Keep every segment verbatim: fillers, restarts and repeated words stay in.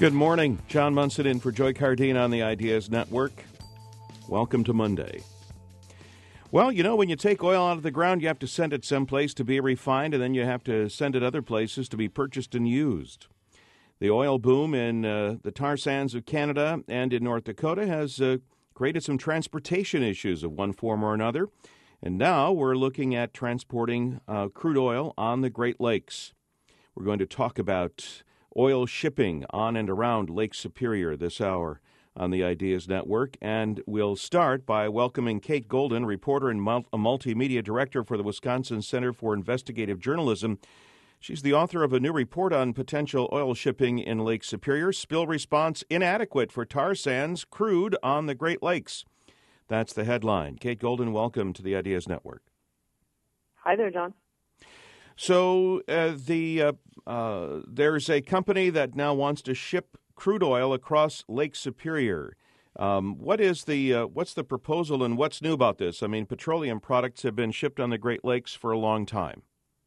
Good morning. John Munson in for Joy Cardine on the Ideas Network. Welcome to Monday. Well, you know, when you take oil out of the ground, you have to send it someplace to be refined, and then you have to send it other places to be purchased and used. The oil boom in uh, the tar sands of Canada and in North Dakota has uh, created some transportation issues of one form or another. And now we're looking at transporting uh, crude oil on the Great Lakes. We're going to talk about oil shipping on and around Lake Superior this hour on the Ideas Network. And we'll start by welcoming Kate Golden, reporter and mul- a multimedia director for the Wisconsin Center for Investigative Journalism. She's the author of a new report on potential oil shipping in Lake Superior, Spill Response Inadequate for Tar Sands Crude on the Great Lakes. That's the headline. Kate Golden, welcome to the Ideas Network. Hi there, John. So uh, the uh, uh, there's a company that now wants to ship crude oil across Lake Superior. Um, what is the uh, what's the proposal and what's new about this? I mean, petroleum products have been shipped on the Great Lakes for a long time.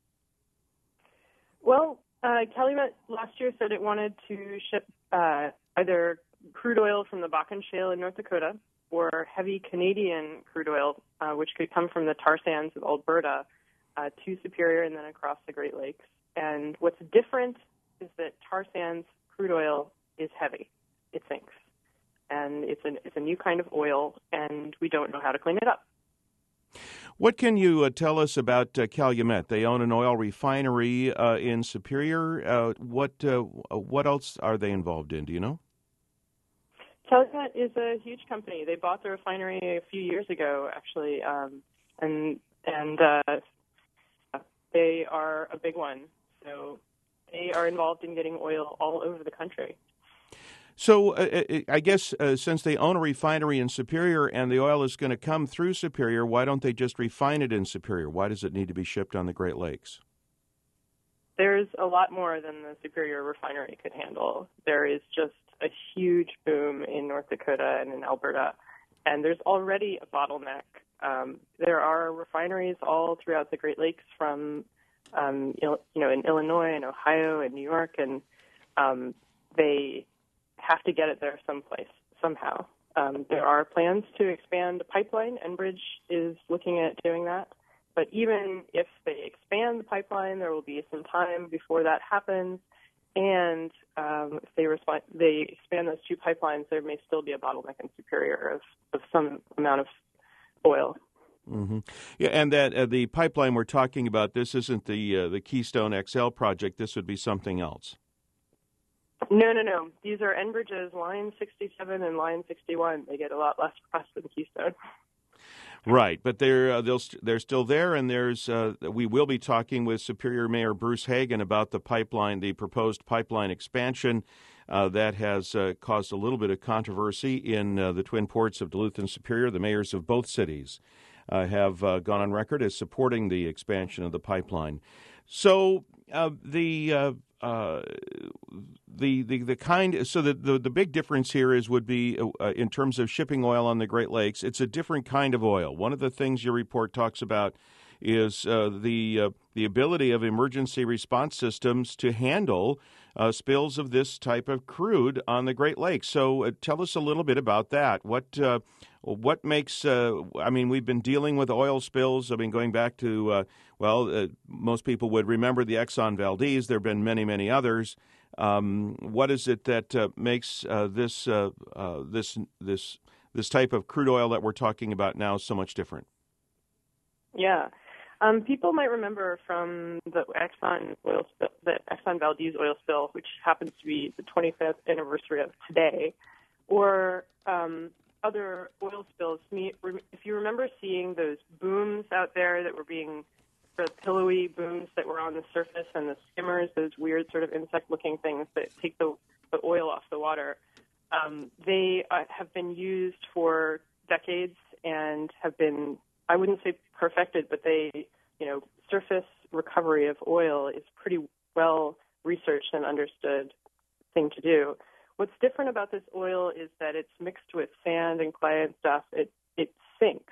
Well, uh, Calumet last year said it wanted to ship uh, either crude oil from the Bakken Shale in North Dakota or heavy Canadian crude oil, uh, which could come from the tar sands of Alberta, uh, to Superior and then across the Great Lakes. And what's different is that tar sands crude oil is heavy. It sinks. And it's, an, it's a new kind of oil, and we don't know how to clean it up. What can you uh, tell us about uh, Calumet? They own an oil refinery uh, in Superior. Uh, what uh, what else are they involved in? Do you know? Calumet is a huge company. They bought the refinery a few years ago, actually, um, and and uh, they are a big one. So they are involved in getting oil all over the country. So uh, I guess uh, since they own a refinery in Superior and the oil is going to come through Superior, why don't they just refine it in Superior? Why does it need to be shipped on the Great Lakes? There's a lot more than the Superior refinery could handle. There is just a huge boom in North Dakota and in Alberta, and there's already a bottleneck. Um, there are refineries all throughout the Great Lakes from, um, you know, in Illinois and Ohio and New York, and um, they have to get it there someplace, somehow. Um, there are plans to expand the pipeline. Enbridge is looking at doing that. But even if they expand the pipeline, there will be some time before that happens. And um, if they, resp- they expand those two pipelines, there may still be a bottleneck in Superior of, of some amount of oil. Mm-hmm. Yeah, and that uh, the pipeline we're talking about, this isn't the uh, the Keystone X L project. This would be something else. No, no, no. These are Enbridge's Line sixty-seven and Line sixty-one. They get a lot less press than Keystone. Right, but they're uh, they'll st- they're still there, and there's uh, we will be talking with Superior Mayor Bruce Hagan about the pipeline, the proposed pipeline expansion uh, that has uh, caused a little bit of controversy in uh, the Twin Ports of Duluth and Superior. The mayors of both cities uh, have uh, gone on record as supporting the expansion of the pipeline. So uh, the uh, uh, the the the kind so the, the the big difference here is would be uh, in terms of shipping oil on the Great Lakes. It's a different kind of oil. One of the things your report talks about is uh, the uh, the ability of emergency response systems to handle uh, spills of this type of crude on the Great Lakes. So uh, tell us a little bit about that. What uh, what makes uh, I mean, we've been dealing with oil spills. I mean, going back to uh, well, uh, most people would remember the Exxon Valdez. There have been many, many others. Um, what is it that uh, makes uh, this uh, uh, this this this type of crude oil that we're talking about now so much different? Yeah, um, people might remember from the Exxon oil spill, the Exxon Valdez oil spill, which happens to be the twenty-fifth anniversary of today, or um, other oil spills. If you remember seeing those booms out there that were being the pillowy booms that were on the surface and the skimmers, those weird sort of insect-looking things that take the, the oil off the water, um, they uh, have been used for decades and have been, I wouldn't say perfected, but they, you know, surface recovery of oil is pretty well researched and understood thing to do. What's different about this oil is that it's mixed with sand and clay and stuff. It, it sinks.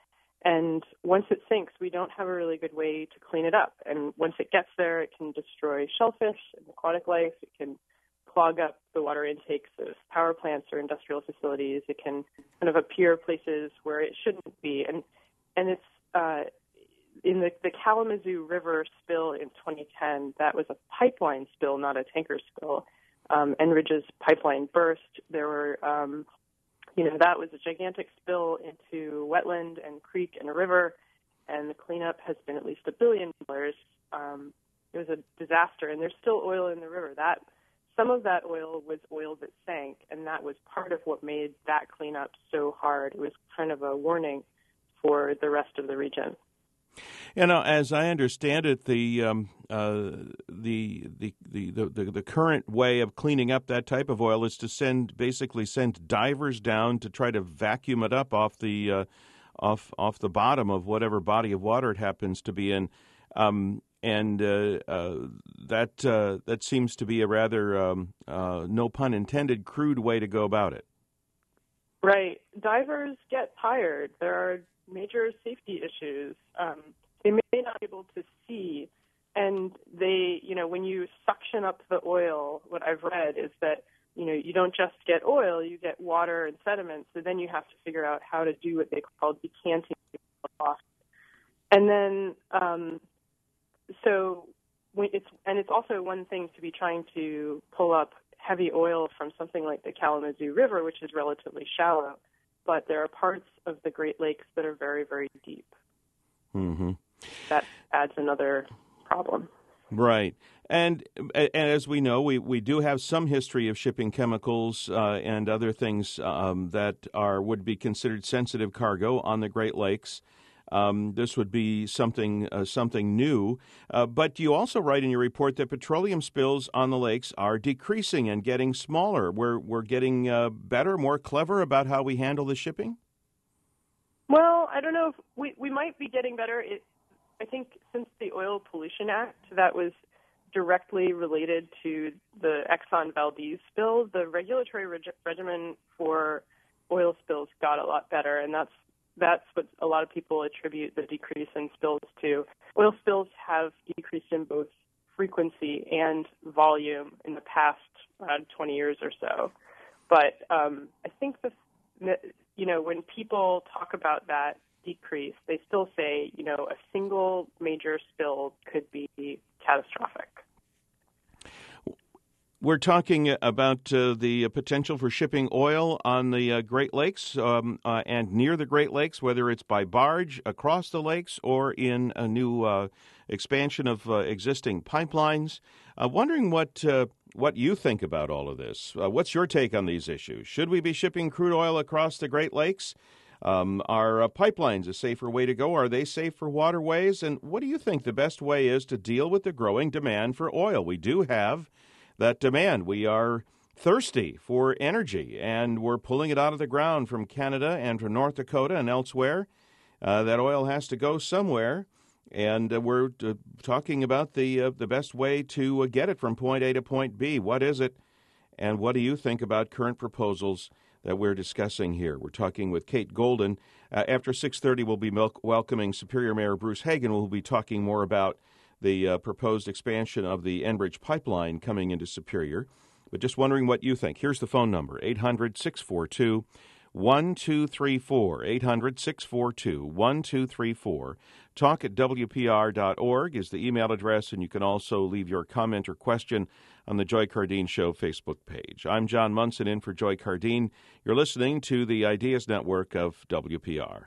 And once it sinks, we don't have a really good way to clean it up. And once it gets there, it can destroy shellfish and aquatic life. It can clog up the water intakes of power plants or industrial facilities. It can kind of appear places where it shouldn't be. And and it's uh, in the, the Kalamazoo River spill in twenty ten, that was a pipeline spill, not a tanker spill. Um, Enbridge's pipeline burst. There were, um, you know, that was a gigantic spill into wetland and creek and river, and the cleanup has been at least a billion dollars. Um, it was a disaster, and there's still oil in the river. That some of that oil was oil that sank, and that was part of what made that cleanup so hard. It was kind of a warning for the rest of the region. You know, as I understand it, the um, uh, the, the, the the the current way of cleaning up that type of oil is to send basically send divers down to try to vacuum it up off the uh, off off the bottom of whatever body of water it happens to be in, um, and uh, uh, that uh, that seems to be a rather um, uh, no pun intended crude way to go about it. Right, divers get tired. There are major safety issues. Um, they may not be able to see, and they, you know, when you suction up the oil, what I've read is that, you know, you don't just get oil, you get water and sediment, so then you have to figure out how to do what they call decanting off. And then, um, so when it's, and it's also one thing to be trying to pull up heavy oil from something like the Kalamazoo River, which is relatively shallow, but there are parts of the Great Lakes that are very, very deep. Mm-hmm. That adds another problem. Right. And, and as we know, we, we do have some history of shipping chemicals uh, and other things um, that are would be considered sensitive cargo on the Great Lakes. Um, this would be something uh, something new. Uh, but you also write in your report that petroleum spills on the lakes are decreasing and getting smaller. We're we're getting uh, better, more clever about how we handle the shipping? Well, I don't know if we, we might be getting better. It, I think since the Oil Pollution Act, that was directly related to the Exxon Valdez spill, the regulatory reg- regimen for oil spills got a lot better, and that's That's what a lot of people attribute the decrease in spills to. Oil spills have decreased in both frequency and volume in the past uh, twenty years or so. But um, I think, the, you know, when people talk about that decrease, they still say, you know, a single major spill could be catastrophic. We're talking about uh, the potential for shipping oil on the uh, Great Lakes um, uh, and near the Great Lakes, whether it's by barge across the lakes or in a new uh, expansion of uh, existing pipelines. Uh, wondering what uh, what you think about all of this. Uh, what's your take on these issues? Should we be shipping crude oil across the Great Lakes? Um, are uh, pipelines a safer way to go? Are they safe for waterways? And what do you think the best way is to deal with the growing demand for oil? We do have that demand. We are thirsty for energy, and we're pulling it out of the ground from Canada and from North Dakota and elsewhere. Uh, that oil has to go somewhere, and uh, we're uh, talking about the uh, the best way to uh, get it from point A to point B. What is it, and what do you think about current proposals that we're discussing here? We're talking with Kate Golden. Uh, after six thirty, we'll be mel- welcoming Superior Mayor Bruce Hagan. We'll be talking more about the uh, proposed expansion of the Enbridge pipeline coming into Superior. But just wondering what you think. Here's the phone number, eight hundred, six four two, one two three four, eight hundred, six four two, one two three four. Talk at W P R dot org is the email address, and you can also leave your comment or question on the Joy Cardeen Show Facebook page. I'm John Munson in for Joy Cardeen. You're listening to the Ideas Network of W P R.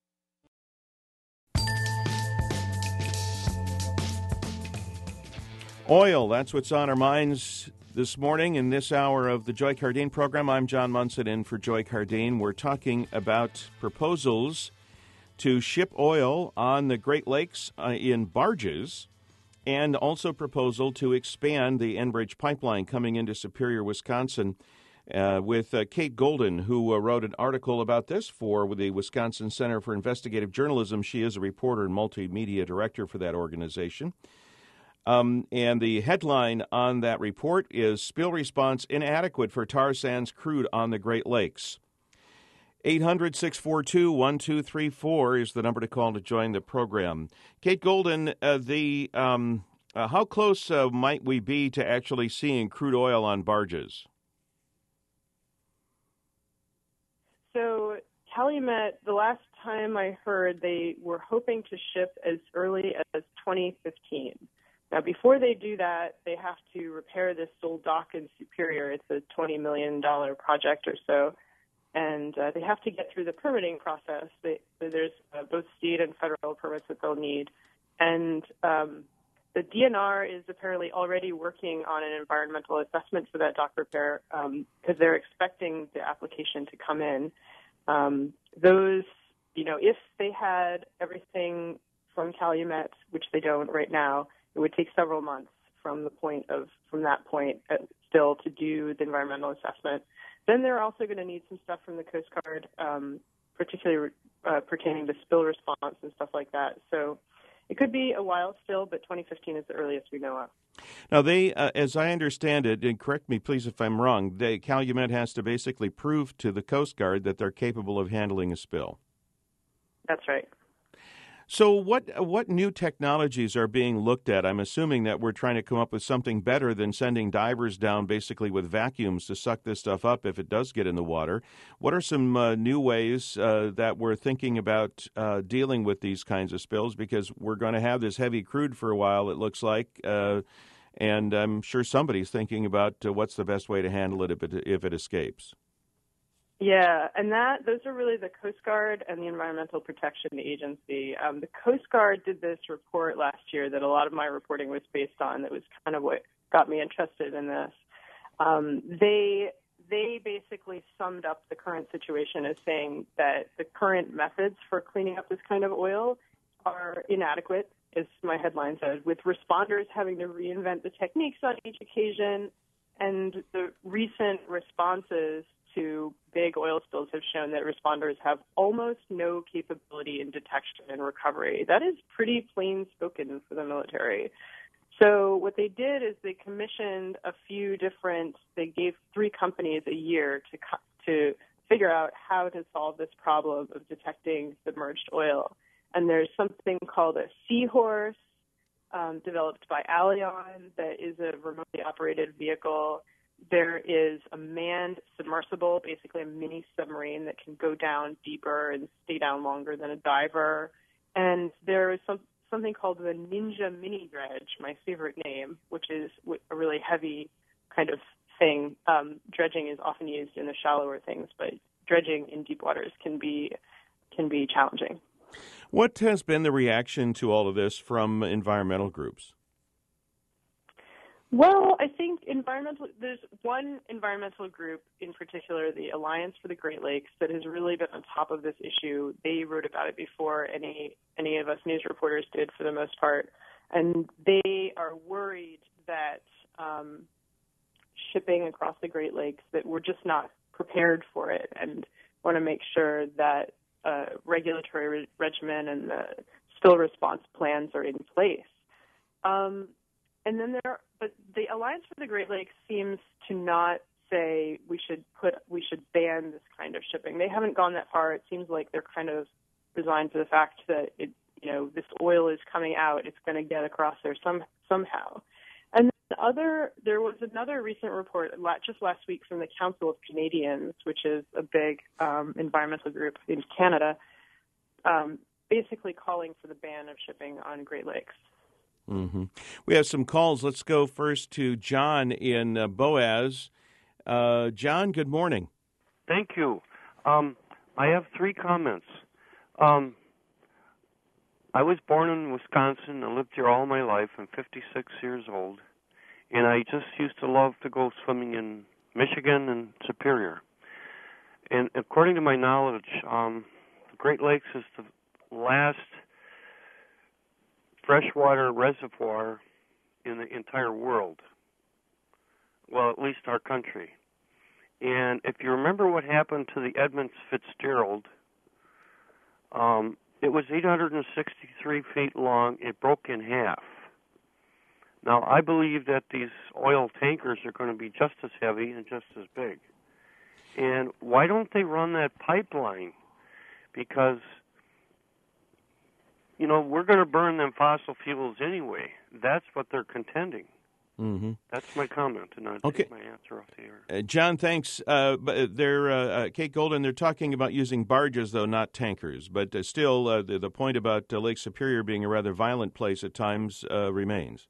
Oil, that's what's on our minds this morning in this hour of the Joy Cardeen program. I'm John Munson in for Joy Cardeen. We're talking about proposals to ship oil on the Great Lakes uh, in barges, and also proposal to expand the Enbridge pipeline coming into Superior, Wisconsin, uh, with uh, Kate Golden, who uh, wrote an article about this for the Wisconsin Center for Investigative Journalism. She is a reporter and multimedia director for that organization. Um, and the headline on that report is Spill Response Inadequate for Tar Sands Crude on the Great Lakes. eight hundred, six four two, one two three four is the number to call to join the program. Kate Golden, uh, the um, Uh, how close uh, might we be to actually seeing crude oil on barges? So Calumet, the last time I heard, they were hoping to ship as early as twenty fifteen. Now, before they do that, they have to repair this old dock in Superior. It's a twenty million dollars project or so, and uh, they have to get through the permitting process. They, there's uh, both state and federal permits that they'll need, and um, the D N R is apparently already working on an environmental assessment for that dock repair because um, they're expecting the application to come in. Um, those, you know, if they had everything from Calumet, which they don't right now, it would take several months from the point of from that point uh, still to do the environmental assessment. Then they're also going to need some stuff from the Coast Guard, um, particularly uh, pertaining to spill response and stuff like that. So it could be a while still, but twenty fifteen is the earliest we know of. Now, they, uh, as I understand it, and correct me please if I'm wrong, they, Calumet has to basically prove to the Coast Guard that they're capable of handling a spill. That's right. So what what new technologies are being looked at? I'm assuming that we're trying to come up with something better than sending divers down basically with vacuums to suck this stuff up if it does get in the water. What are some uh, new ways uh, that we're thinking about uh, dealing with these kinds of spills? Because we're going to have this heavy crude for a while, it looks like, uh, and I'm sure somebody's thinking about uh, what's the best way to handle it if it, if it escapes. Yeah, and that those are really the Coast Guard and the Environmental Protection Agency. Um, the Coast Guard did this report last year that a lot of my reporting was based on. That was kind of what got me interested in this. Um, they they basically summed up the current situation as saying that the current methods for cleaning up this kind of oil are inadequate, as my headline says, with responders having to reinvent the techniques on each occasion, and the recent responses to big oil spills have shown that responders have almost no capability in detection and recovery. That is pretty plain spoken for the military. So what they did is they commissioned a few different, they gave three companies a year to to figure out how to solve this problem of detecting submerged oil. And there's something called a Seahorse, um, developed by Alion, that is a remotely operated vehicle. There is a manned submersible, basically a mini submarine that can go down deeper and stay down longer than a diver. And there is some, something called the Ninja Mini Dredge, my favorite name, which is a really heavy kind of thing. Um, dredging is often used in the shallower things, but dredging in deep waters can be can be challenging. What has been the reaction to all of this from environmental groups? Well, I think environmental, there's one environmental group in particular, the Alliance for the Great Lakes, that has really been on top of this issue. They wrote about it before any any of us news reporters did, for the most part. And they are worried that um, shipping across the Great Lakes, that we're just not prepared for it, and want to make sure that uh, regulatory re- regimen and the spill response plans are in place. Um, and then there, but the Alliance for the Great Lakes seems to not say we should put, we should ban this kind of shipping. They haven't gone that far. It seems like they're kind of resigned to the fact that it, you know, this oil is coming out. It's going to get across there some somehow. And the other, there was another recent report just last week from the Council of Canadians, which is a big um, environmental group in Canada, um, basically calling for the ban of shipping on Great Lakes. Mm-hmm. We have some calls. Let's go first to John in uh, Boaz. Uh, John, good morning. Thank you. Um, I have three comments. Um, I was born in Wisconsin and lived here all my life. I'm fifty-six years old, and I just used to love to go swimming in Michigan and Superior. And according to my knowledge, um, the Great Lakes is the last freshwater reservoir in the entire world. Well, at least our country. And if you remember what happened to the Edmund Fitzgerald, um, it was eight hundred sixty-three feet long. It broke in half. Now, I believe that these oil tankers are going to be just as heavy and just as big. And why don't they run that pipeline? Because you know, we're going to burn them fossil fuels anyway. That's what they're contending. Mm-hmm. That's my comment, and I'll okay. take my answer off the air. Uh, John, thanks. Uh, but they're uh, uh, Kate Golden. They're talking about using barges, though, not tankers. But uh, still, uh, the, the point about uh, Lake Superior being a rather violent place at times uh, remains.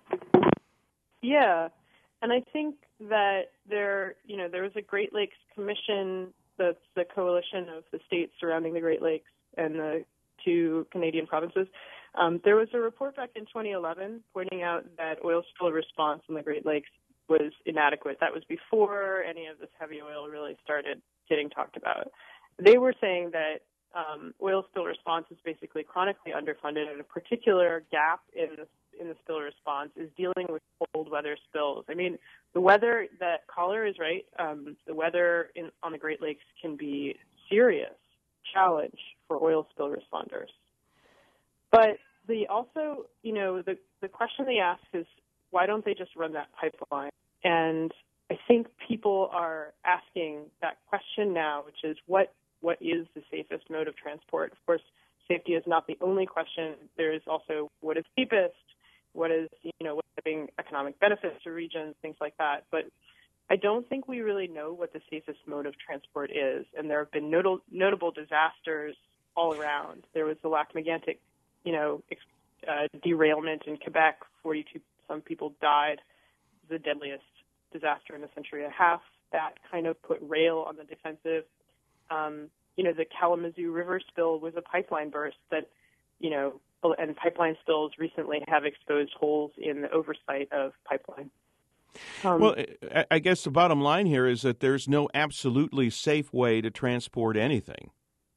Yeah, and I think that there, you know, there was a Great Lakes Commission, that's the coalition of the states surrounding the Great Lakes and the two Canadian provinces. Um, there was a report back in twenty eleven pointing out that oil spill response in the Great Lakes was inadequate. That was before any of this heavy oil really started getting talked about. They were saying that um, oil spill response is basically chronically underfunded, and a particular gap in the, in the spill response is dealing with cold weather spills. I mean, the weather, that caller is right, um, the weather in, on the Great Lakes can be serious challenge for oil spill responders. But the also, you know, the, the question they ask is, why don't they just run that pipeline? And I think people are asking that question now, which is what what is the safest mode of transport? Of course, safety is not the only question. There is also what is cheapest, what is, you know, what's giving economic benefits to regions, things like that. But I don't think we really know what the safest mode of transport is. And there have been notable, notable disasters all around. There was the Lac-Mégantic, you know, uh, derailment in Quebec. forty-two some people died. The deadliest disaster in a century and a half. That kind of put rail on the defensive. Um, you know, the Kalamazoo River spill was a pipeline burst that, you know, and pipeline spills recently have exposed holes in the oversight of pipeline. Um, well, I guess the bottom line here is that there's no absolutely safe way to transport anything.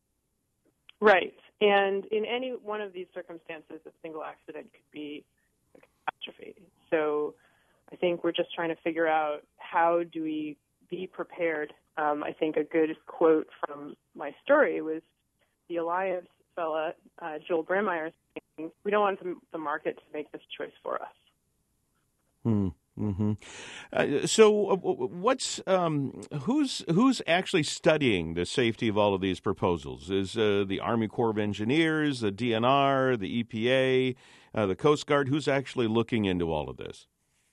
Right. And in any one of these circumstances, a single accident could be a catastrophe. So I think we're just trying to figure out how do we be prepared. Um, I think a good quote from my story was the Alliance fella, uh, Joel Brandmeier, saying, we don't want the, the market to make this choice for us. Hmm. Mm-hmm. Uh, so, uh, what's um, who's who's actually studying the safety of all of these proposals? Is uh, the Army Corps of Engineers, the D N R, the E P A, uh, the Coast Guard? Who's actually looking into all of this?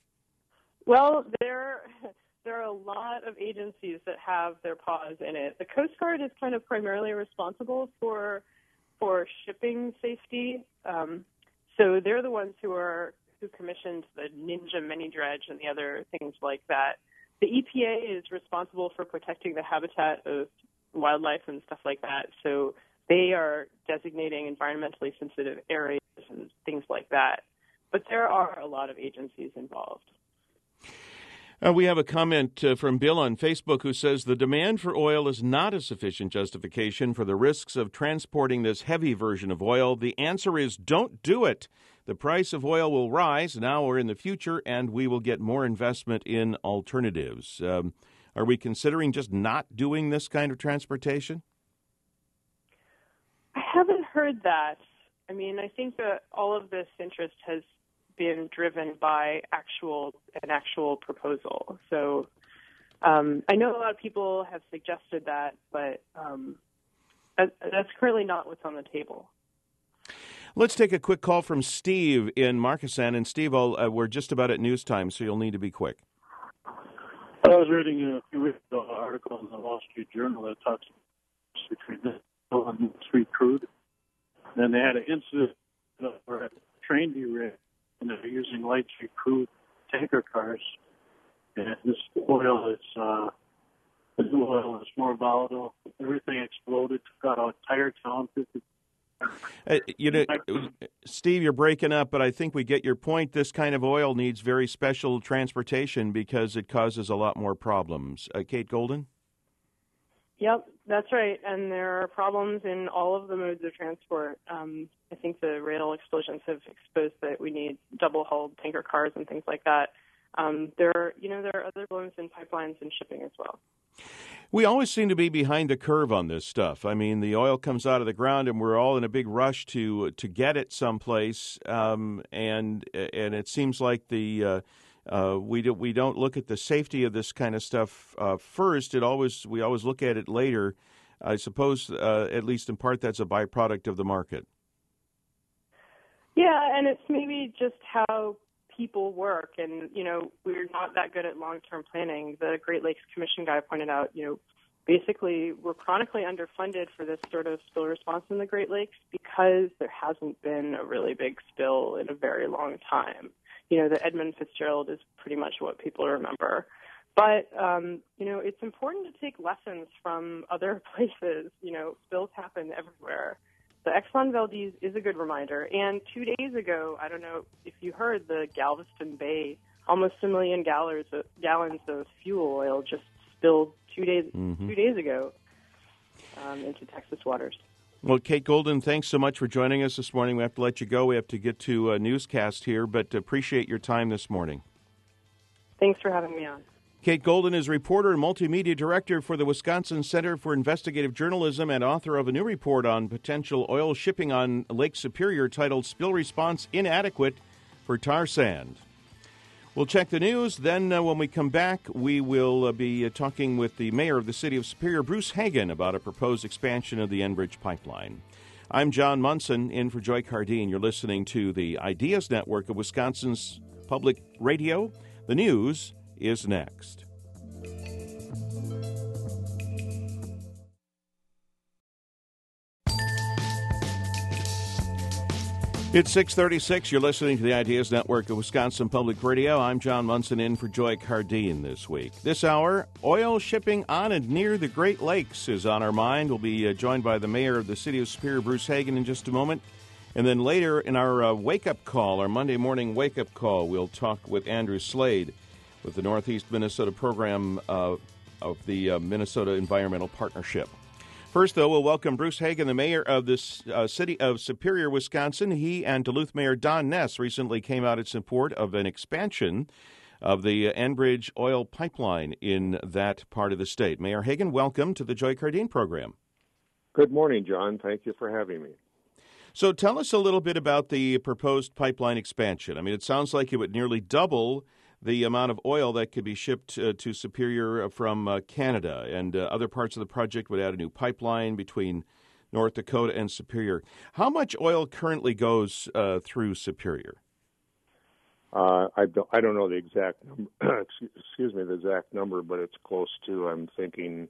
Well, there there are a lot of agencies that have their paws in it. The Coast Guard is kind of primarily responsible for for shipping safety, um, so they're the ones who are. who commissioned the Ninja mini dredge and the other things like that. The E P A is responsible for protecting the habitat of wildlife and stuff like that. So they are designating environmentally sensitive areas and things like that. But there are a lot of agencies involved. Uh, we have a comment uh, from Bill on Facebook who says the demand for oil is not a sufficient justification for the risks of transporting this heavy version of oil. The answer is don't do it. The price of oil will rise now or in the future, and we will get more investment in alternatives. Um, are we considering just not doing this kind of transportation? I haven't heard that. I mean, I think that all of this interest has been driven by actual an actual proposal. So um, I know a lot of people have suggested that, but um, that, that's currently not what's on the table. Let's take a quick call from Steve in Markesan. And Steve, I'll, uh, we're just about at news time, so you'll need to be quick. I was reading a few weeks ago an article in the Wall Street Journal that talks between this and sweet crude. Then they had an incident where a train derailed, and they're using light sweet crude tanker cars. And this oil is uh, the new oil is more volatile. Everything exploded, took out an entire town. Uh, you know, Steve, you're breaking up, but I think we get your point. This kind of oil needs very special transportation because it causes a lot more problems. Uh, Kate Golden? Yep, that's right. And there are problems in all of the modes of transport. Um, I think the rail explosions have exposed that we need double-hulled tanker cars and things like that. Um, there are, you know, there are other problems in pipelines and shipping as well. We always seem to be behind the curve on this stuff. I mean, the oil comes out of the ground, and we're all in a big rush to to get it someplace. Um, and and it seems like the uh, uh, we do, we don't look at the safety of this kind of stuff uh, first. It always we always look at it later. I suppose, uh, at least in part, that's a byproduct of the market. Yeah, and it's maybe just how people work, and, you know, we're not that good at long-term planning. The Great Lakes Commission guy pointed out, you know, basically we're chronically underfunded for this sort of spill response in the Great Lakes because there hasn't been a really big spill in a very long time. You know, the Edmund Fitzgerald is pretty much what people remember. But, um, you know, it's important to take lessons from other places. You know, spills happen everywhere. The Exxon Valdez is a good reminder. And two days ago, I don't know if you heard, the Galveston Bay, almost a million gallons of, gallons of fuel oil just spilled two days mm-hmm. two days ago um, into Texas waters. Well, Kate Golden, thanks so much for joining us this morning. We have to let you go. We have to get to a newscast here, but appreciate your time this morning. Thanks for having me on. Kate Golden is reporter and multimedia director for the Wisconsin Center for Investigative Journalism and author of a new report on potential oil shipping on Lake Superior titled Spill Response Inadequate for Tar Sand. We'll check the news. Then uh, when we come back, we will uh, be uh, talking with the mayor of the city of Superior, Bruce Hagan, about a proposed expansion of the Enbridge pipeline. I'm John Munson, in for Joy Cardine. You're listening to the Ideas Network of Wisconsin's Public Radio. The news is next. It's six thirty-six. You're listening to the Ideas Network of Wisconsin Public Radio. I'm John Munson, in for Joy Cardine this week. This hour, oil shipping on and near the Great Lakes is on our mind. We'll be uh, joined by the mayor of the city of Superior, Bruce Hagan, in just a moment. And then later in our uh, wake-up call, our Monday morning wake-up call, we'll talk with Andrew Slade with the Northeast Minnesota program uh, of the uh, Minnesota Environmental Partnership. First, though, we'll welcome Bruce Hagan, the mayor of the uh, city of Superior, Wisconsin. He and Duluth Mayor Don Ness recently came out in support of an expansion of the Enbridge oil pipeline in that part of the state. Mayor Hagan, welcome to the Joy Cardine program. Good morning, John. Thank you for having me. So tell us a little bit about the proposed pipeline expansion. I mean, it sounds like it would nearly double the amount of oil that could be shipped uh, to Superior from uh, Canada, and uh, other parts of the project would add a new pipeline between North Dakota and Superior. How much oil currently goes uh, through Superior? Uh, I don't, I don't know the exact number, excuse me, the exact number, but it's close to, I'm thinking,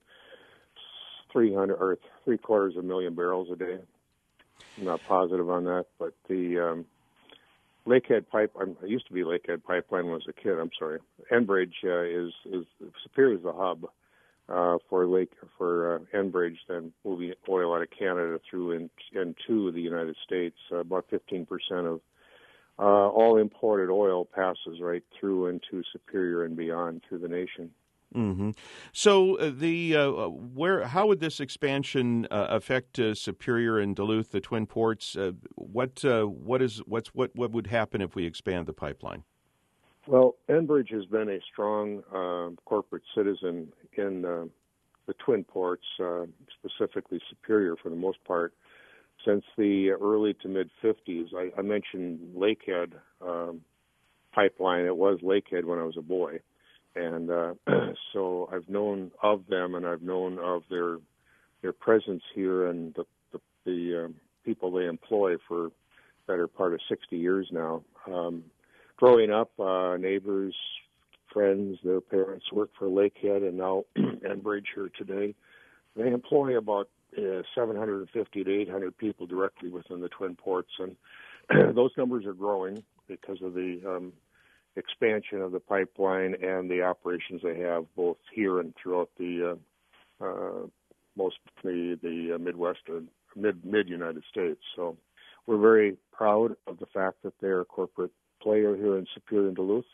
three hundred or three quarters of a million barrels a day. I'm not positive on that, but the um, Lakehead Pipe, I used to be Lakehead Pipeline when I was a kid, I'm sorry. Enbridge uh, is, is, Superior is the hub uh, for Lake, for uh, Enbridge, then moving oil out of Canada through in, into the United States. Uh, about fifteen percent of uh, all imported oil passes right through into Superior and beyond through the nation. Mm-hmm. So uh, the uh, where how would this expansion uh, affect uh, Superior and Duluth, the twin ports? Uh, what uh, what is what's what what would happen if we expand the pipeline? Well, Enbridge has been a strong uh, corporate citizen in uh, the twin ports, uh, specifically Superior for the most part, since the early to mid fifties. I, I mentioned Lakehead um, pipeline. It was Lakehead when I was a boy. And uh, so I've known of them, and I've known of their their presence here and the the, the um, people they employ for better part of sixty years now. Um, growing up, uh, neighbors, friends, their parents worked for Lakehead, and now Enbridge here today. They employ about uh, seven hundred fifty to eight hundred people directly within the Twin Ports, and those numbers are growing because of the um, expansion of the pipeline and the operations they have both here and throughout the uh, uh, most the the uh, Midwest and mid mid United States. So we're very proud of the fact that they're a corporate player here in Superior and Duluth.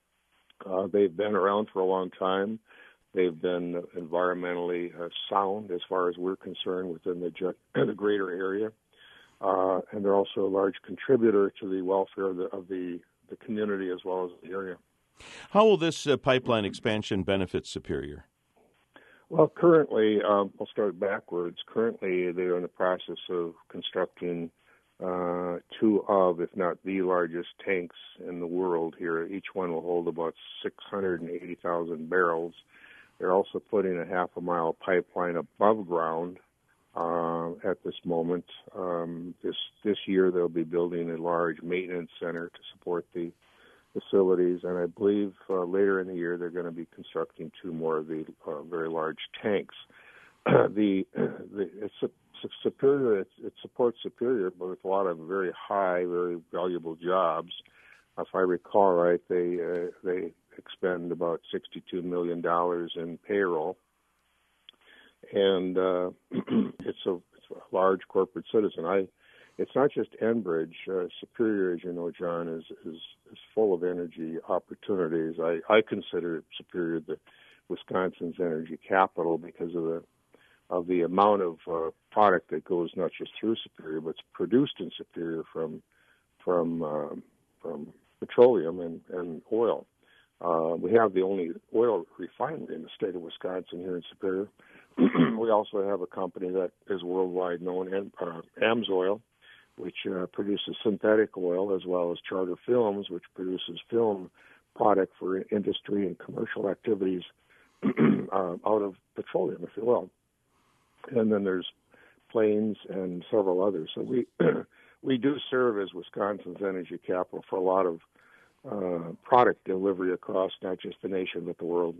Uh, they've been around for a long time. They've been environmentally uh, sound as far as we're concerned within the the greater area, uh, and they're also a large contributor to the welfare of the, of the the community as well as the area. How will this uh, pipeline expansion benefit Superior? Well, currently, um, I'll start backwards. Currently, they're in the process of constructing uh, two of, if not the largest tanks in the world here. Each one will hold about six hundred eighty thousand barrels. They're also putting a half a mile pipeline above ground uh, at this moment. Um, this this year they'll be building a large maintenance center to support the facilities, and I believe uh, later in the year they're going to be constructing two more of the uh, very large tanks. the, the it's a, it's Superior. It, it supports Superior, but with a lot of very high, very valuable jobs. If I recall right, they uh, they expend about sixty-two million dollars in payroll, and uh, it's a it's a large corporate citizen. I, it's not just Enbridge. Uh, Superior, as you know, John, is, is is full of energy opportunities. I, I consider Superior the Wisconsin's energy capital because of the of the amount of uh, product that goes not just through Superior, but it's produced in Superior from from uh, from petroleum and, and oil. Uh, we have the only oil refinery in the state of Wisconsin here in Superior. We also have a company that is worldwide known, uh, AMSOIL, which uh, produces synthetic oil, as well as Charter Films, which produces film product for industry and commercial activities uh, out of petroleum, if you will. And then there's Plains and several others. So we we do serve as Wisconsin's energy capital for a lot of uh, product delivery across not just the nation but the world.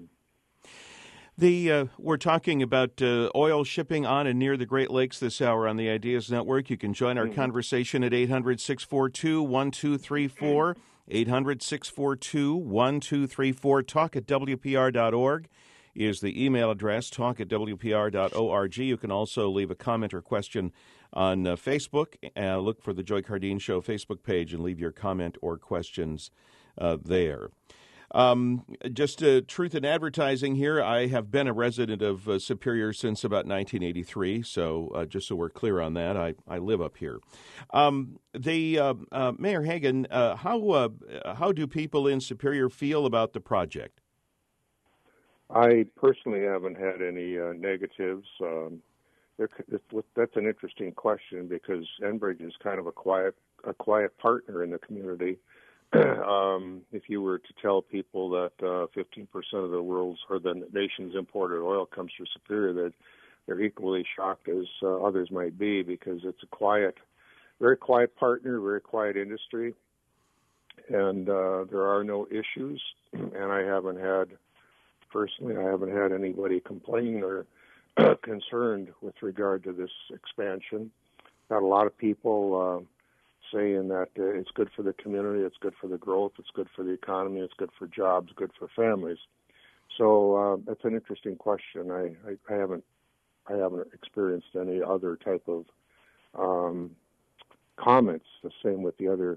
The uh, we're talking about uh, oil shipping on and near the Great Lakes this hour on the Ideas Network. You can join our mm-hmm. conversation at eight hundred, six four two, one two three four, eight hundred, six four two, one two three four. Talk at W P R dot org is the email address, talk at W P R dot org. You can also leave a comment or question on uh, Facebook. Uh, look for the Joy Cardeen Show Facebook page and leave your comment or questions uh, there. Um, just uh, truth in advertising here, I have been a resident of uh, Superior since about nineteen eighty-three, so uh, just so we're clear on that, I, I live up here. Um, the uh, uh, Mayor Hagan, uh, how uh, how do people in Superior feel about the project? I personally haven't had any uh, negatives. Um, that's an interesting question because Enbridge is kind of a quiet a quiet partner in the community. um, if you were to tell people that uh, fifteen percent of the world's or the nation's imported oil comes through Superior, that they're equally shocked as uh, others might be because it's a quiet, very quiet partner, very quiet industry, and uh, there are no issues. And I haven't had, personally, I haven't had anybody complain or concerned with regard to this expansion. Got a lot of people. Uh, saying that uh, it's good for the community, it's good for the growth, it's good for the economy, it's good for jobs, good for families. So uh, that's an interesting question. I, I, I haven't I haven't experienced any other type of um, comments. The same with the other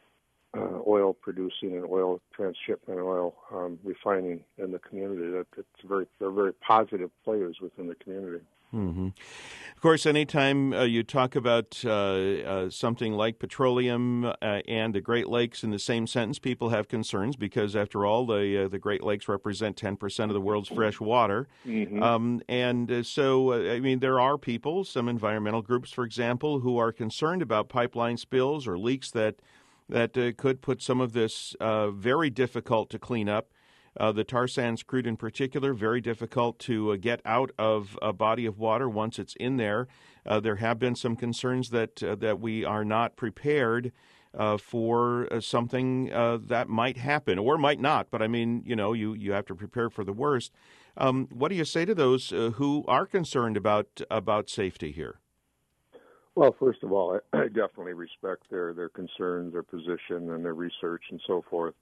uh, oil producing and oil transshipment, oil um, refining in the community. That it's very they're very positive players within the community. Mm-hmm. Of course, anytime uh, you talk about uh, uh, something like petroleum uh, and the Great Lakes in the same sentence, people have concerns because, after all, the uh, the Great Lakes represent ten percent of the world's fresh water. Mm-hmm. Um, and uh, so, uh, I mean, there are people, some environmental groups, for example, who are concerned about pipeline spills or leaks that, that uh, could put some of this uh, very difficult to clean up. Uh, the tar sands crude in particular, very difficult to uh, get out of a body of water once it's in there. Uh, there have been some concerns that uh, that we are not prepared uh, for uh, something uh, that might happen or might not. But I mean, you know, you, you have to prepare for the worst. Um, what do you say to those uh, who are concerned about about safety here? Well, first of all, I, I definitely respect their, their concerns, their position, and their research and so forth.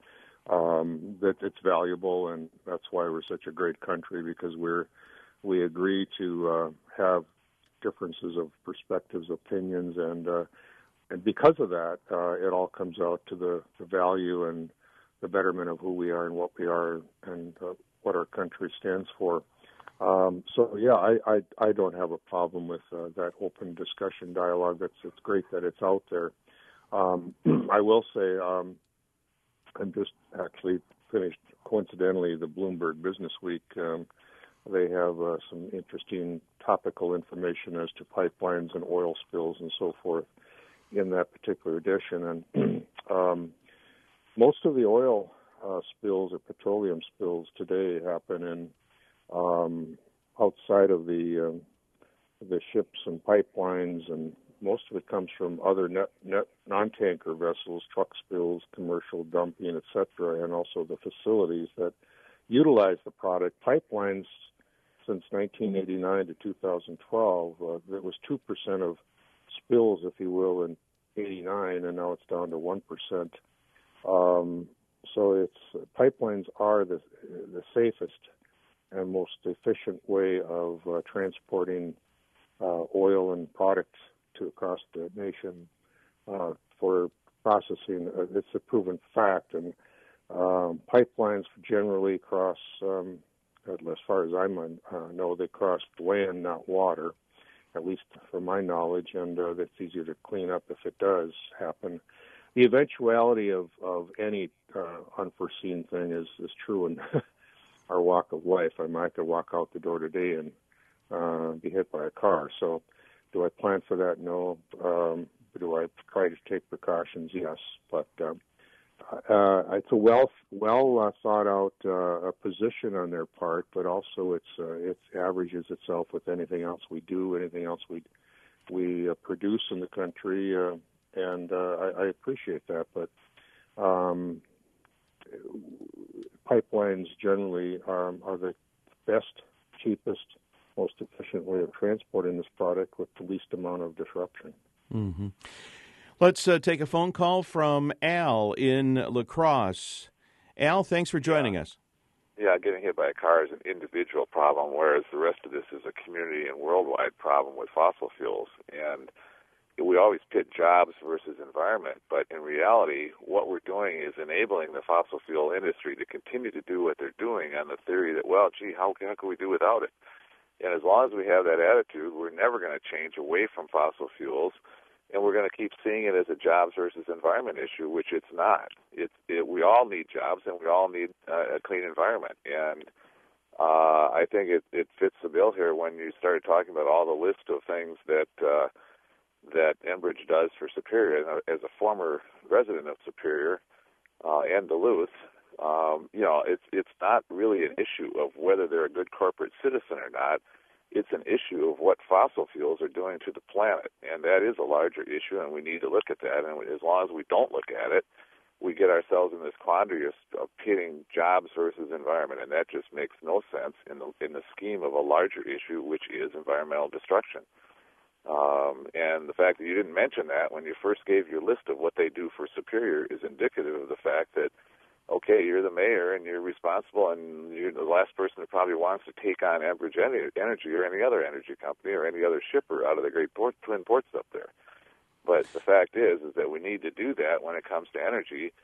Um, that it's valuable, and that's why we're such a great country, because we're we agree to uh, have differences of perspectives, opinions, and uh, and because of that, uh, it all comes out to the, the value and the betterment of who we are and what we are and uh, what our country stands for. Um, so yeah, I, I I don't have a problem with uh, that open discussion dialogue. That's it's great that it's out there. Um, I will say. Um, I'm just actually finished, coincidentally, the Bloomberg Business Week. Um, they have uh, some interesting topical information as to pipelines and oil spills and so forth in that particular edition. And um, most of the oil uh, spills or petroleum spills today happen in um, outside of the um, the ships and pipelines, and most of it comes from other net, net non-tanker vessels, truck spills, commercial dumping, et cetera, and also the facilities that utilize the product. Pipelines, since nineteen eighty-nine to two thousand twelve, uh, there was two percent of spills, if you will, in eighty-nine, and now it's down to one percent. Um, so it's pipelines are the the safest and most efficient way of uh, transporting uh, oil and products to across the nation uh, for processing. Uh, it's a proven fact, and um, pipelines generally cross, um, as far as I uh, know, they cross land, not water, at least from my knowledge, and uh, that's easier to clean up if it does happen. The eventuality of, of any uh, unforeseen thing is, is true in our walk of life. I mean, I could walk out the door today and uh, be hit by a car. So do I plan for that? No. Um, do I try to take precautions? Yes. But um, uh, it's a well well uh, thought out uh, a position on their part, but also it's uh, it averages itself with anything else we do, anything else we we uh, produce in the country. Uh, And uh, I, I appreciate that, but um, pipelines generally are, are the best, cheapest, most efficient way of transporting this product with the least amount of disruption. Mm-hmm. Let's uh, take a phone call from Al in La Crosse. Al, thanks for joining yeah. us. Yeah, getting hit by a car is an individual problem, whereas the rest of this is a community and worldwide problem with fossil fuels. And we always pit jobs versus environment, but in reality, what we're doing is enabling the fossil fuel industry to continue to do what they're doing on the theory that, well, gee, how, how can we do without it? And as long as we have that attitude, we're never going to change away from fossil fuels, and we're going to keep seeing it as a jobs versus environment issue, which it's not. It's, it, we all need jobs, and we all need uh, a clean environment. And uh, I think it, it fits the bill here when you started talking about all the list of things that uh, that Enbridge does for Superior. And as a former resident of Superior uh, and Duluth, um, you know, it's it's not really an issue of whether they're a good corporate citizen or not. It's an issue of what fossil fuels are doing to the planet, and that is a larger issue, and we need to look at that. And as long as we don't look at it, we get ourselves in this quandary of, of pitting jobs versus environment, and that just makes no sense in the in the scheme of a larger issue, which is environmental destruction. Um, and the fact that you didn't mention that when you first gave your list of what they do for Superior is indicative of the fact that, okay, you're the mayor and you're responsible, and you're the last person who probably wants to take on Enbridge Energy or any other energy company or any other shipper out of the great port, twin ports up there. But the fact is, is that we need to do that when it comes to energy.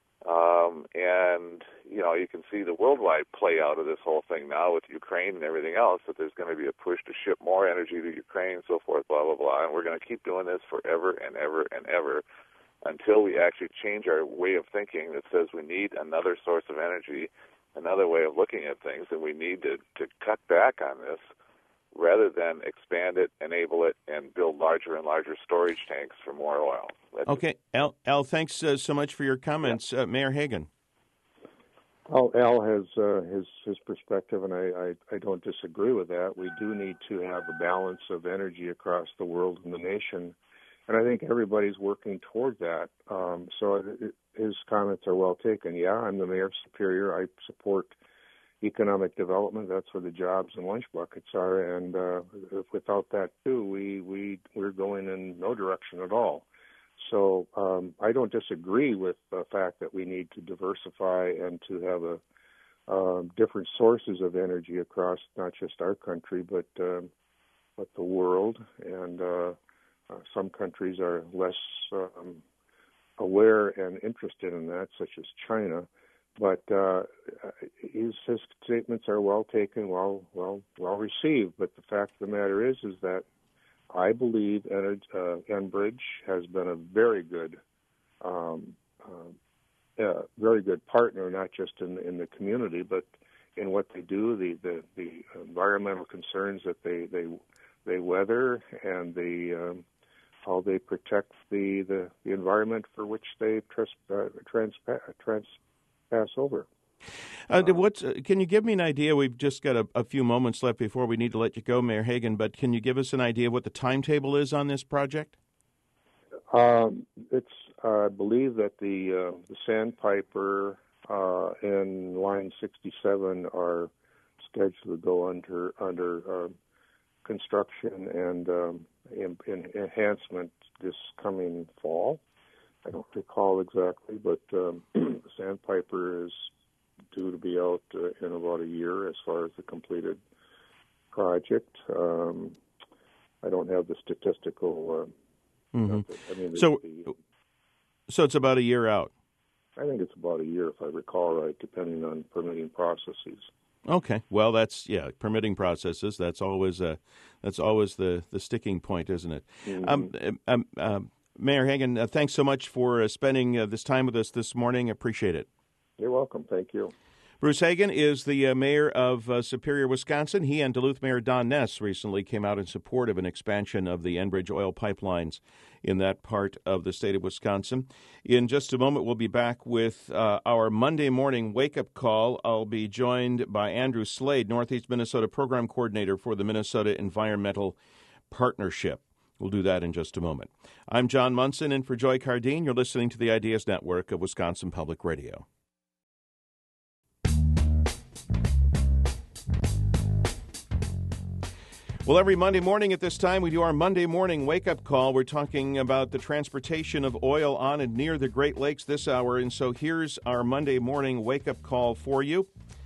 Um, and, you know, you can see the worldwide play out of this whole thing now with Ukraine and everything else, that there's going to be a push to ship more energy to Ukraine and so forth, blah, blah, blah. And we're going to keep doing this forever and ever and ever until we actually change our way of thinking that says we need another source of energy, another way of looking at things, and we need to, to cut back on this rather than expand it, enable it, and build larger and larger storage tanks for more oil. That's okay. Al, Al, thanks uh, so much for your comments. Yeah. Uh, Mayor Hagan. Al, Al has uh, his his perspective, and I, I, I don't disagree with that. We do need to have a balance of energy across the world and the nation, and I think everybody's working toward that. Um, so it, his comments are well taken. Yeah, I'm the mayor of Superior. I support economic development. That's where the jobs and lunch buckets are, and uh, without that too, we we we're going in no direction at all. So um, I don't disagree with the fact that we need to diversify and to have a um, different sources of energy across not just our country but um, but the world. And uh, uh, some countries are less um, aware and interested in that, such as China. But uh, his, his statements are well taken, well, well, well received. But the fact of the matter is, is that I believe uh, Enbridge has been a very good, um, uh, uh, very good partner, not just in in the community, but in what they do, the the, the environmental concerns that they they they weather, and the um, how they protect the, the, the environment for which they tresp- uh, trans- trans- pass over. Uh, what's, uh, can you give me an idea? We've just got a, a few moments left before we need to let you go, Mayor Hagan, but can you give us an idea of what the timetable is on this project? Um, it's, uh, I believe that the, uh, the Sandpiper uh, and Line sixty-seven are scheduled to go under under uh, construction and um, in, in enhancement this coming fall. I don't recall exactly, but um, the Sandpiper is due to be out uh, in about a year as far as the completed project. Um, I don't have the statistical. Uh, mm-hmm. uh, I mean, the, so, the, so it's about a year out. I think it's about a year, if I recall right, depending on permitting processes. Okay, well, that's yeah, permitting processes. That's always uh, that's always the, the sticking point, isn't it? Mm-hmm. Um, um, um, Mayor Hagan, uh, thanks so much for uh, spending uh, this time with us this morning. Appreciate it. You're welcome. Thank you. Bruce Hagan is the uh, mayor of uh, Superior, Wisconsin. He and Duluth Mayor Don Ness recently came out in support of an expansion of the Enbridge oil pipelines in that part of the state of Wisconsin. In just a moment, we'll be back with uh, our Monday morning wake-up call. I'll be joined by Andrew Slade, Northeast Minnesota Program Coordinator for the Minnesota Environmental Partnership. We'll do that in just a moment. I'm John Munson, and for Joy Cardine, you're listening to the Ideas Network of Wisconsin Public Radio. Well, every Monday morning at this time, we do our Monday morning wake-up call. We're talking about the transportation of oil on and near the Great Lakes this hour, and so here's our Monday morning wake-up call for you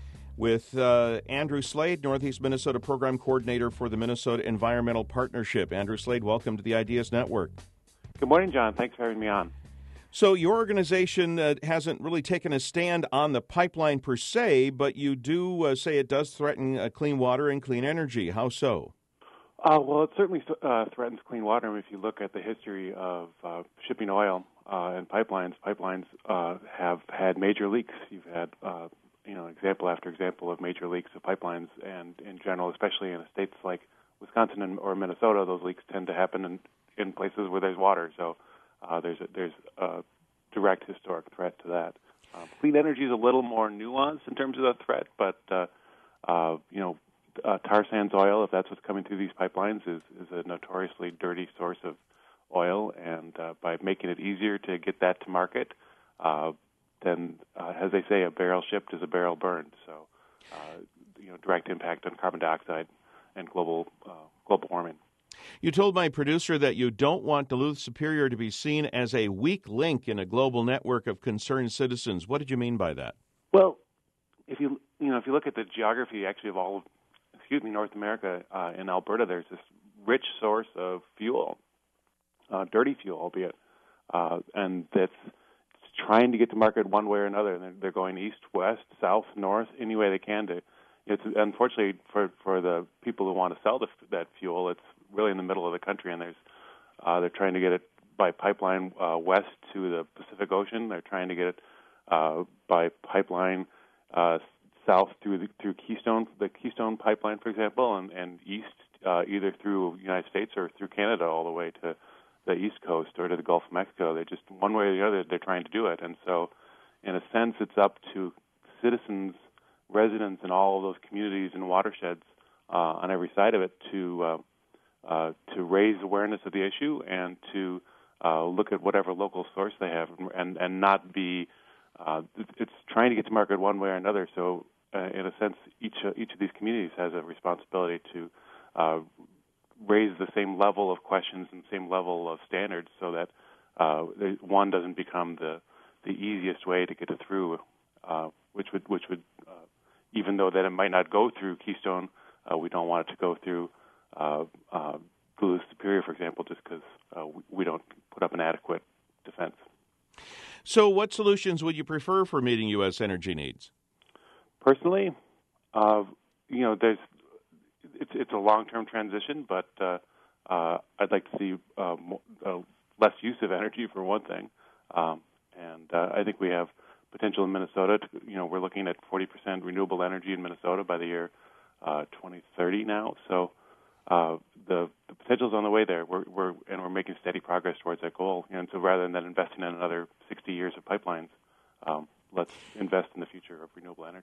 with uh, Andrew Slade, Northeast Minnesota Program Coordinator for the Minnesota Environmental Partnership. Andrew Slade, welcome to the Ideas Network. Good morning, John. Thanks for having me on. So your organization uh, hasn't really taken a stand on the pipeline per se, but you do uh, say it does threaten uh, clean water and clean energy. How so? Uh, well, it certainly uh, threatens clean water. If you look at the history of uh, shipping oil uh, and pipelines, pipelines uh, have had major leaks. You've had, uh, you know, example after example of major leaks of pipelines, and in general, especially in states like Wisconsin and, or Minnesota, those leaks tend to happen in, in places where there's water. So uh, there's a, there's a direct historic threat to that. Um, clean energy is a little more nuanced in terms of the threat, but uh, uh, you know. Uh, tar sands oil, if that's what's coming through these pipelines, is, is a notoriously dirty source of oil, and uh, by making it easier to get that to market, uh, then, uh, as they say, a barrel shipped is a barrel burned. So, uh, you know, direct impact on carbon dioxide and global uh, global warming. You told my producer that you don't want Duluth Superior to be seen as a weak link in a global network of concerned citizens. What did you mean by that? Well, if you you know if you look at the geography actually of all of excuse me, North America, uh, in Alberta, there's this rich source of fuel, uh, dirty fuel, albeit, uh, and that's trying to get to market one way or another. And they're, they're going east, west, south, north, any way they can to. It's unfortunately for for the people who want to sell the, that fuel, it's really in the middle of the country, and there's uh, they're trying to get it by pipeline uh, west to the Pacific Ocean. They're trying to get it uh, by pipeline. Uh, south through the, through Keystone, the Keystone pipeline, for example, and, and east uh, either through the United States or through Canada all the way to the East Coast or to the Gulf of Mexico. They just, one way or the other, they're trying to do it. And so, in a sense, it's up to citizens, residents in all of those communities and watersheds uh, on every side of it to uh, uh, to raise awareness of the issue and to uh, look at whatever local source they have and, and not be, uh, it's trying to get to market one way or another. So, Uh, in a sense, each uh, each of these communities has a responsibility to uh, raise the same level of questions and same level of standards, so that uh, one doesn't become the the easiest way to get it through, uh, which would which would uh, even though that it might not go through Keystone, uh, we don't want it to go through uh, uh, Duluth Superior, for example, just because uh, we, we don't put up an adequate defense. So, what solutions would you prefer for meeting U S energy needs? Personally, uh, you know, there's it's it's a long-term transition, but uh, uh, I'd like to see uh, more, uh, less use of energy for one thing, um, and uh, I think we have potential in Minnesota. To, you know, we're looking at forty percent renewable energy in Minnesota by the year uh, twenty thirty now. So uh, the the potential is on the way there. We're we're and we're making steady progress towards that goal. And so rather than investing in another sixty years of pipelines, um, let's invest in the future of renewable energy.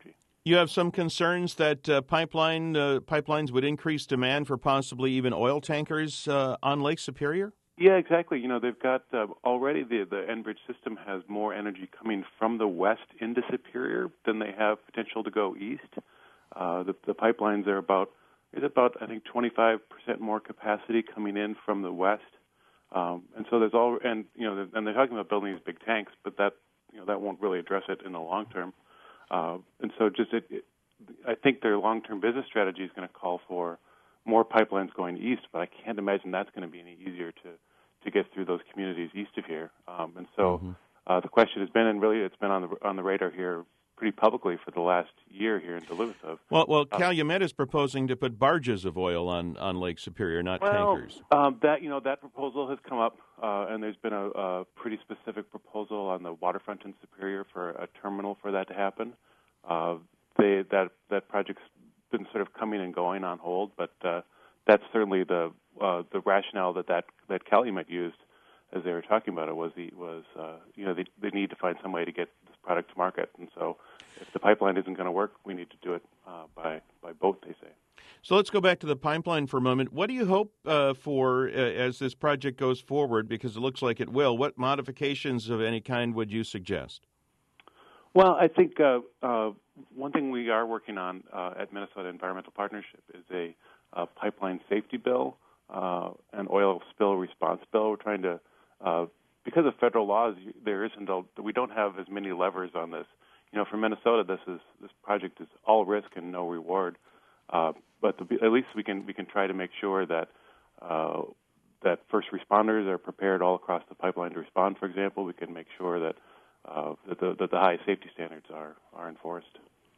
You have some concerns that uh, pipeline uh, pipelines would increase demand for possibly even oil tankers uh, on Lake Superior? Yeah, exactly. You know, they've got uh, already the the Enbridge system has more energy coming from the west into Superior than they have potential to go east. Uh, the, the pipelines are about is about I think twenty-five percent more capacity coming in from the west, um, and so there's all and you know and they're talking about building these big tanks, but that you know that won't really address it in the long term. Uh, and so just it, it, I think their long-term business strategy is going to call for more pipelines going east, but I can't imagine that's going to be any easier to, to get through those communities east of here. Um, and so mm-hmm. uh, the question has been, and really it's been on the on the radar here pretty publicly for the last year here in Duluth. Of, well, well, uh, Calumet is proposing to put barges of oil on, on Lake Superior, not well, tankers. Um, that you know that proposal has come up, uh, and there's been a, a pretty specific proposal on the waterfront in Superior for a terminal for that to happen. Uh, they that that project's been sort of coming and going on hold, but uh, that's certainly the uh, the rationale that that, that Calumet used as they were talking about it was the was uh, you know they they need to find some way to get this product to market, and so if the pipeline isn't going to work, we need to do it uh, by by boat, they say. So let's go back to the pipeline for a moment. What do you hope uh, for uh, as this project goes forward? Because it looks like it will. What modifications of any kind would you suggest? Well, I think uh, uh, one thing we are working on uh, at Minnesota Environmental Partnership is a, a pipeline safety bill, uh, an oil spill response bill. We're trying to, uh, because of federal laws, there isn't a, we don't have as many levers on this. You know, for Minnesota, this is this project is all risk and no reward. Uh, but the, at least we can we can try to make sure that uh, that first responders are prepared all across the pipeline to respond. For example, we can make sure that uh, that, the, that the high safety standards are are enforced.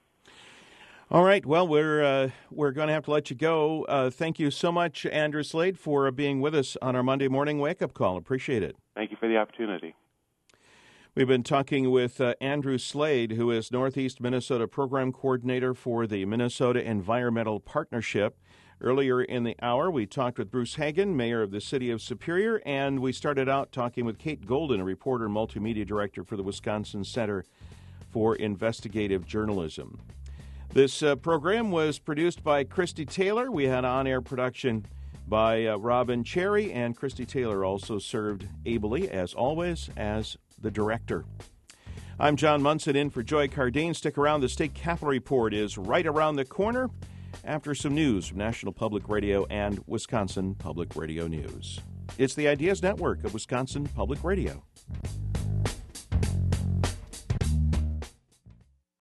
All right. Well, we're uh, we're going to have to let you go. Uh, thank you so much, Andrew Slade, for being with us on our Monday morning wake up call. Appreciate it. Thank you for the opportunity. We've been talking with uh, Andrew Slade, who is Northeast Minnesota Program Coordinator for the Minnesota Environmental Partnership. Earlier in the hour, we talked with Bruce Hagen, Mayor of the City of Superior, and we started out talking with Kate Golden, a reporter and multimedia director for the Wisconsin Center for Investigative Journalism. This uh, program was produced by Christy Taylor. We had on-air production by uh, Robin Cherry, and Christy Taylor also served ably, as always, as the director. I'm John Munson in for Joy Cardine. Stick around. The State Capitol Report is right around the corner after some news from National Public Radio and Wisconsin Public Radio News. It's the Ideas Network of Wisconsin Public Radio.